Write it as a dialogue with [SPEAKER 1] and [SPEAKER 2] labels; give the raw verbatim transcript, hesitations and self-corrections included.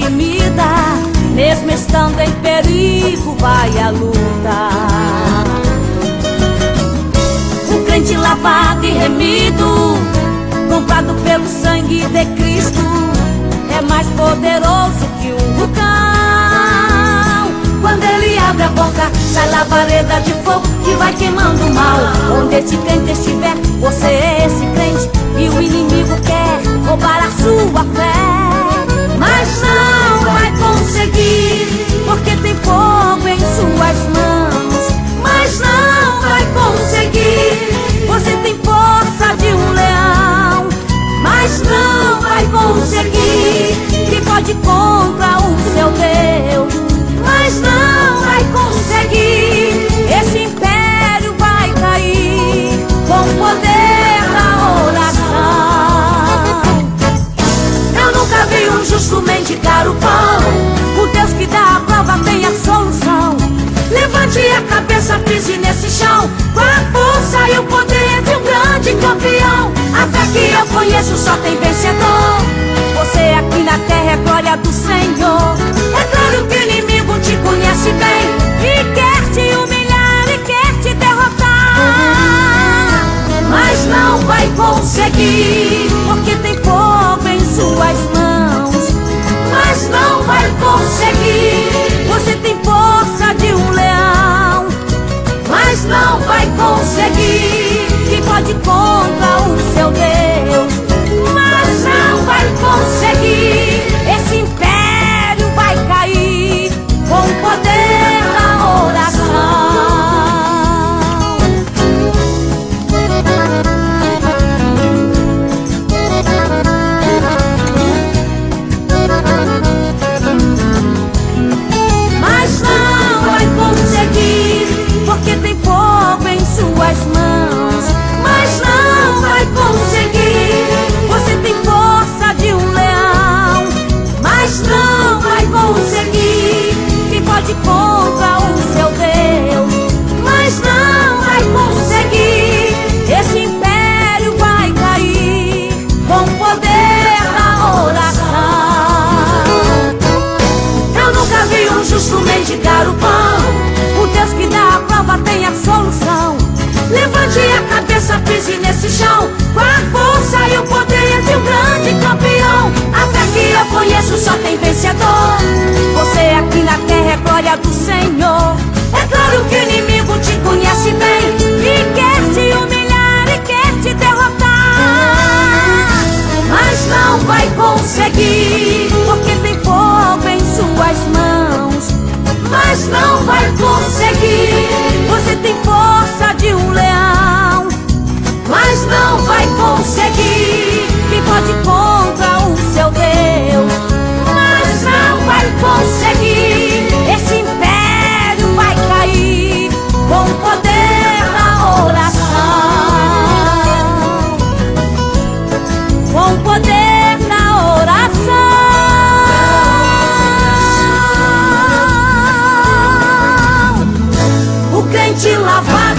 [SPEAKER 1] intimida, mesmo estando em perigo vai à luta. Um crente lavado e remido, comprado pelo sangue de Cristo, é mais poderoso que um vulcão. Quando ele abre a boca, sai labareda de fogo que vai queimando o mal. Onde esse crente estiver, você é esse crente, e o inimigo quer roubar a sua fé. Mas não vai conseguir, porque tem fogo em suas mãos. Mas não vai conseguir, você tem força de um leão. Mas não vai conseguir, que pode contra o seu Deus. Mas não vai conseguir, esse império vai cair com o poder da oração. Eu nunca vi um justo mendigar o pão, o Deus que dá a prova tem a solução. Levante a cabeça, pise nesse chão, com a força e o poder de um grande campeão. A fé que eu conheço só tem vencedor. Você aqui na terra é glória do Senhor. É claro que o inimigo te conhece bem e quer te humilhar e quer te derrotar. Mas não vai conseguir, porque tem fogo em suas mãos. Mas não vai conseguir, você tem força de um leão. Mas não vai conseguir, que pode contra o seu Deus. Mas não vai conseguir, esse império vai cair com o poder da oração. Mas não vai conseguir, porque tem fogo em suas mãos. Mas não vai conseguir, você tem força de um leão. Mas não vai conseguir, que pode contra o seu Deus. Mas não vai conseguir, esse império vai cair com o poder da oração. Eu nunca vi um justo mendigar o pão, o Deus que dá a prova tem a solução. Levante a cabeça, pise nesse chão, com a força e o poder de um grande campeão. A fé que eu conheço só tem vencedor. Você aqui na terra é glória do Senhor. É claro que o inimigo te conhece bem e quer te humilhar e quer te derrotar. Mas não vai conseguir, porque tem fogo em suas mãos. Mas não vai conseguir, você tem força de um leão. Mas não vai conseguir, que pode contra o seu Deus. Mas não vai conseguir, esse império vai cair com o poder da oração. Com o poder da oração. O crente lavado